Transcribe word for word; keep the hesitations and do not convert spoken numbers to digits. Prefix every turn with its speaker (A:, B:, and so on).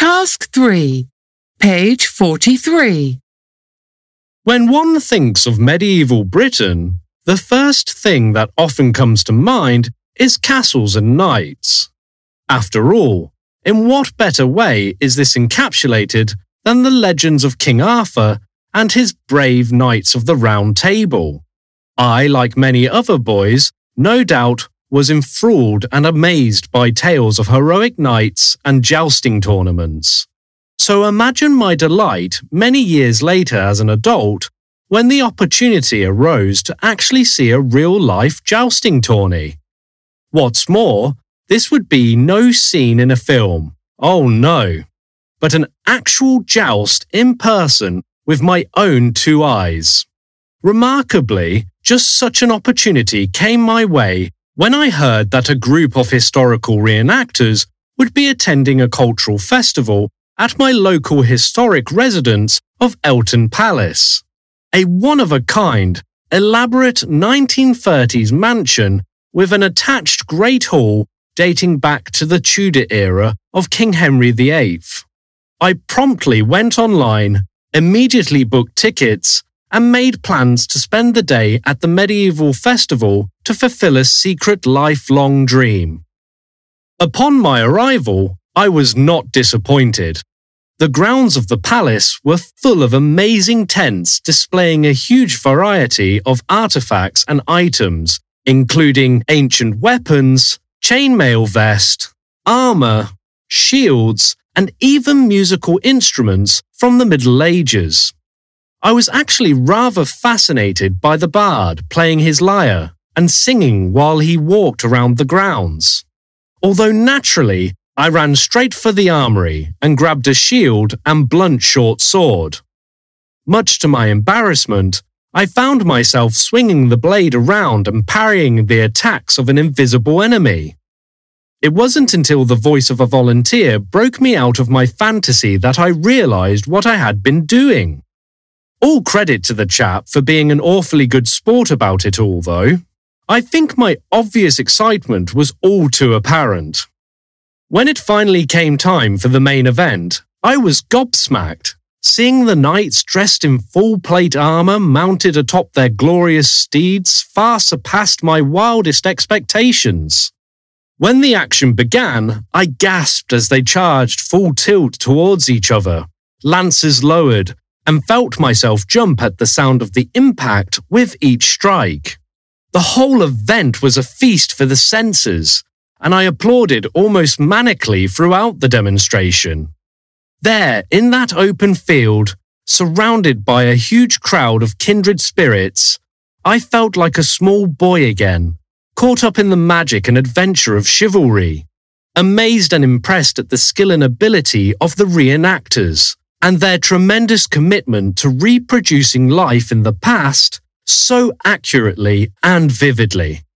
A: Task three, page forty-three.
B: When one thinks of medieval Britain, the first thing that often comes to mind is castles and knights. After all, in what better way is this encapsulated than the legends of King Arthur and his brave knights of the Round Table? I, like many other boys, no doubt was enthralled and amazed by tales of heroic knights and jousting tournaments. So imagine my delight many years later as an adult when the opportunity arose to actually see a real-life jousting tourney. What's more, this would be no scene in a film, oh no, but an actual joust in person with my own two eyes. Remarkably, just such an opportunity came my way when I heard that a group of historical reenactors would be attending a cultural festival at my local historic residence of Elton Palace, a one-of-a-kind, elaborate nineteen thirties mansion with an attached Great Hall dating back to the Tudor era of King Henry the Eighth. I promptly went online, immediately booked tickets, and made plans to spend the day at the medieval festival to fulfill a secret lifelong dream. Upon my arrival, I was not disappointed. The grounds of the palace were full of amazing tents displaying a huge variety of artifacts and items, including ancient weapons, chainmail vest, armor, shields, and even musical instruments from the Middle Ages. I was actually rather fascinated by the bard playing his lyre and singing while he walked around the grounds. Although naturally, I ran straight for the armory and grabbed a shield and blunt short sword. Much to my embarrassment, I found myself swinging the blade around and parrying the attacks of an invisible enemy. It wasn't until the voice of a volunteer broke me out of my fantasy that I realized what I had been doing. All credit to the chap for being an awfully good sport about it all, though. I think my obvious excitement was all too apparent. When it finally came time for the main event, I was gobsmacked. Seeing the knights dressed in full plate armor mounted atop their glorious steeds far surpassed my wildest expectations. When the action began, I gasped as they charged full tilt towards each other, lances lowered, and felt myself jump at the sound of the impact with each strike. The whole event was a feast for the senses, and I applauded almost manically throughout the demonstration. There, in that open field, surrounded by a huge crowd of kindred spirits, I felt like a small boy again, caught up in the magic and adventure of chivalry, amazed and impressed at the skill and ability of the reenactors, and their tremendous commitment to reproducing life in the past so accurately and vividly.